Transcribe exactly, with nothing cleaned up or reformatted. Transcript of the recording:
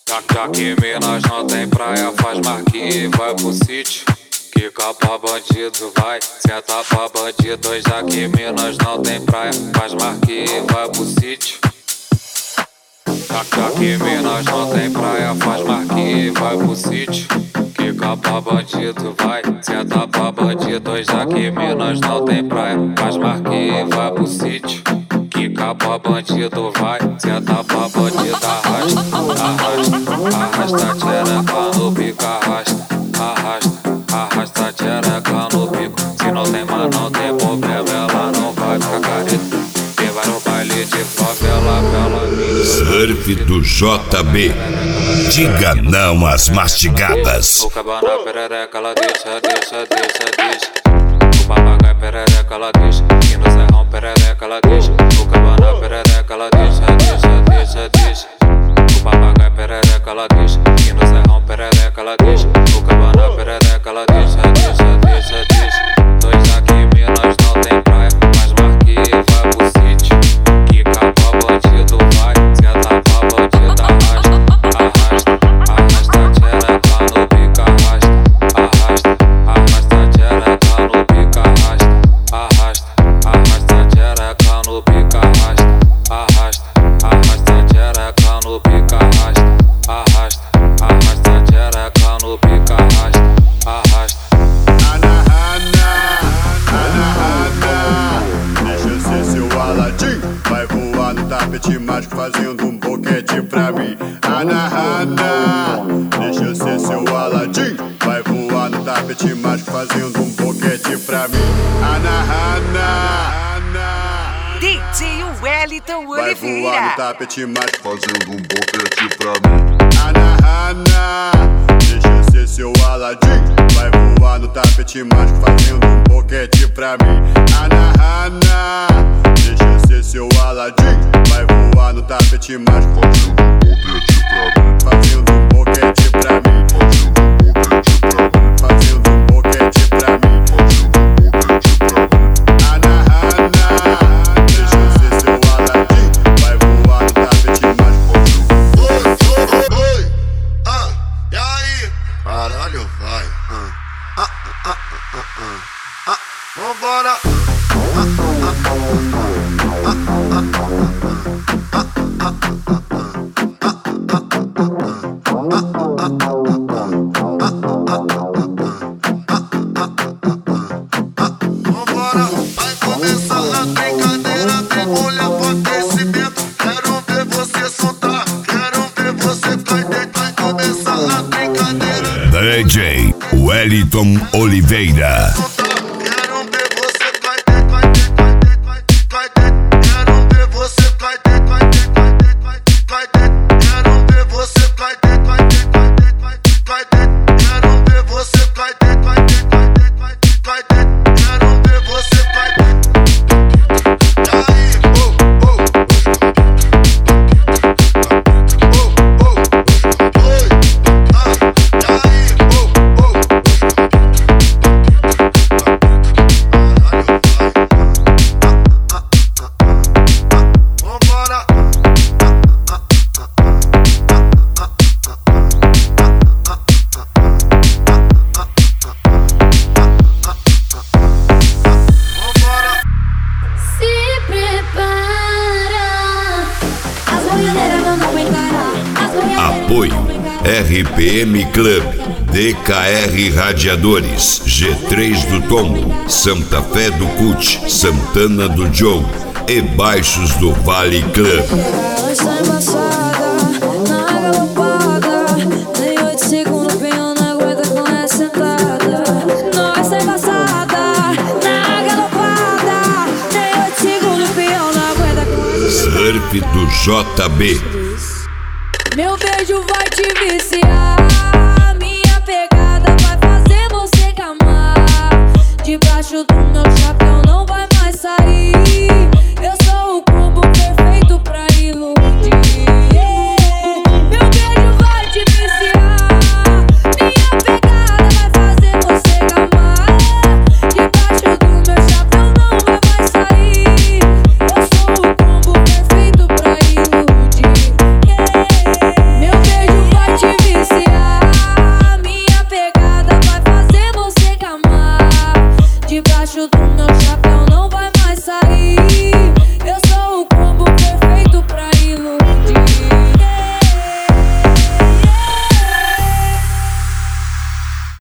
Já que Minas não tem praia, faz marquinha e vai pro sítio. Quica pra bandido, vai, senta pra bandido. Já que Minas não tem praia, faz marquinha e vai pro sítio. Já que Minas não tem praia, faz marquinha e vai pro sítio. Quica pra bandido, vai, senta pra bandido. Já que Minas não tem praia, faz marquinha e vai pro sítio. Quica pra bandido, vai, senta pra bandido. Arrasta, arrasta, arrasta tchereca no pico. Arrasta, arrasta, arrasta tchereca no pico. Se não tem mas não tem problema, ela não vai ficar careta. Quem vai no baile de favela, pela minha Surf do J B. Diga não às mastigadas. O cabana perereca, ela deixa, deixa, deixa, deixa. O papagaio perereca, ela deixa. E no serrão perereca, ela deixa. O cabana perereca, ela deixa, deixa, deixa, deixa. O papagaio perereca, ela deixa. E no serrão perereca, ela deixa. O cabana perereca, ela deixa, deixa, deixa, deixa. Dois aqui em Minas não tem praia, mas marquinha e vai pro sítio. Quica pra bandido, vai, senta pra bandido. Arrasta, arrasta, arrasta tchereca no pico. Arrasta, arrasta, arrasta tchereca no pico. Arrasta, arrasta, arrasta tchereca no pico. Arrasta, arrasta, arrasta tchereca no pico. Arrasta, arrasta tchereca no pico. Arrasta. Ana Hana, Ana Hana, deixa eu ser seu Aladim. Vai voar no tapete mágico fazendo um boquete pra mim. Ana Hana, deixa eu ser seu Aladim. Vai voar no tapete mágico fazendo um boquete pra mim. Ana Hana, D J Wellington vai voar no Oliveira. tapete mágico fazendo um boquete pra mim. Ana Hana, deixa eu ser seu Aladim. Vai voar no tapete mágico fazendo um boquete pra mim. Ana Hana, deixa eu ser seu Aladim. Vai voar no tapete mágico fazendo um boquete pra mim. Fazendo um boquete pra mim. Ana Hana, deixa eu ser seu Aladim. Vai voar no tapete mágico. Oi, oi, ah, e aí? Caralho, vai. Ah, ah, ah, ah, ah, ah, ah, vambora. Ah, ah, ah, ah, ah, ah, vambora, vai começar a brincadeira. Tem mulher acontecimento. Quero ver você soltar. Quero ver você cair dentro. Vai começar a brincadeira. D J Wellington Oliveira. Quero ver você cair dentro, cair dentro, cair dentro. Quero ver você cair dentro, cair dentro, cair dentro. Quero ver você cair dentro, cair dentro, cair dentro. Quero ver você cair dentro, cair dentro, cair dentro. Quero ver você cair dentro. E aí, oh, oh, oh, oh, oi, ah, e aí, oh, oh. Vambora. Vambora. Se prepara, as mulheres vão encarar. As mulheres Apoio R P M Club, D K R Radiadores, G três do Tombo, Santa Fé do Cut, Santana do Joe e Baixos do Vale Club. Ela está embaçada, na galopada. Nem oito segundos, pinhão na aguenta com essa sentada. Nós está embaçada, na galopada. Nem oito segundos, pinhão na aguenta com essa sentada. Surf do J B. Meu beijo vai te viciar. Minha pegada vai fazer você gamar. Debaixo do meu chapéu não vai mais sair. Eu sou o combo perfeito pra iludir.